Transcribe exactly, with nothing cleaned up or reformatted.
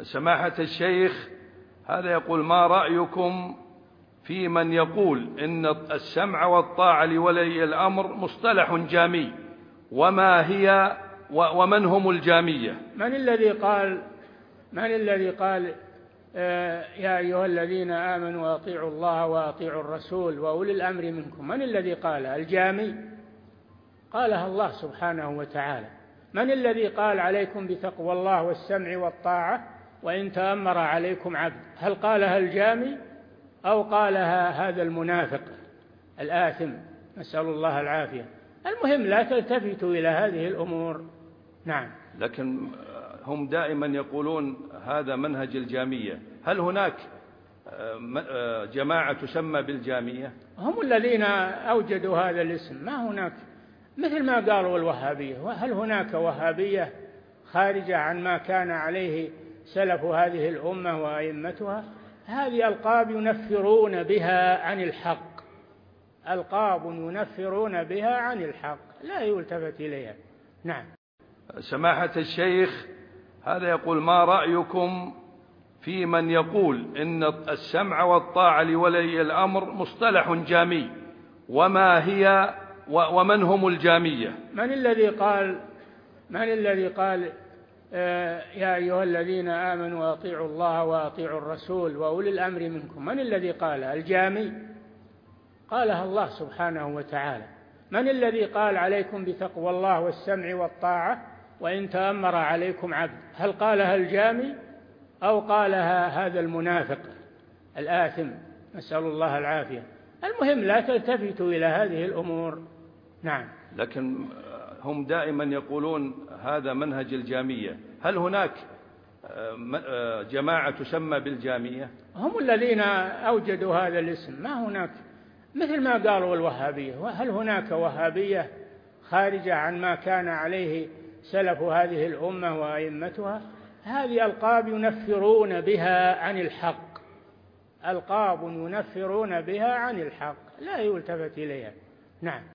سماحة الشيخ، هذا يقول: ما رأيكم في من يقول إن السمع والطاعة لولي الأمر مصطلح جامي، وما هي ومن هم الجامية؟ من الذي قال من الذي قال آه يا أيها الذين آمنوا أطيعوا الله وأطيعوا الرسول وأولي الأمر منكم؟ من الذي قال الجامي؟ قالها الله سبحانه وتعالى. من الذي قال عليكم بتقوى الله والسمع والطاعة وإن تأمر عليكم عبد؟ هل قالها الجامي أو قالها هذا المنافق الآثم؟ نسأل الله العافية. المهم لا تلتفتوا إلى هذه الأمور. نعم. لكن هم دائما يقولون هذا منهج الجامية. هل هناك جماعة تسمى بالجامية؟ هم الذين أوجدوا هذا الاسم. ما هناك، مثل ما قالوا الوهابية. هل هناك وهابية خارجة عن ما كان عليه سلف هذه الأمة وأئمتها؟ هذه ألقاب ينفرون بها عن الحق، ألقاب ينفرون بها عن الحق لا يلتفت إليها. نعم. سماحة الشيخ، هذا يقول: ما رأيكم في من يقول إن السمع والطاعة لولي الأمر مصطلح جامي، وما هي ومن هم الجامية؟ من الذي قال من الذي قال آه يا أيها الذين آمنوا أطيعوا الله وأطيعوا الرسول وأولي الأمر منكم؟ من الذي قال الجامي؟ قالها الله سبحانه وتعالى. من الذي قال عليكم بتقوى الله والسمع والطاعة وإن تأمر عليكم عبد؟ هل قالها الجامي أو قالها هذا المنافق الآثم؟ نسأل الله العافية. المهم لا تلتفتوا إلى هذه الأمور. نعم. لكن هم دائما يقولون هذا منهج الجامية. هل هناك جماعة تسمى بالجامية؟ هم الذين أوجدوا هذا الاسم. ما هناك، مثل ما قالوا الوهابية. هل هناك وهابية خارجة عن ما كان عليه سلف هذه الأمة وأئمتها؟ هذه ألقاب ينفرون بها عن الحق، ألقاب ينفرون بها عن الحق لا يلتفت إليها. نعم.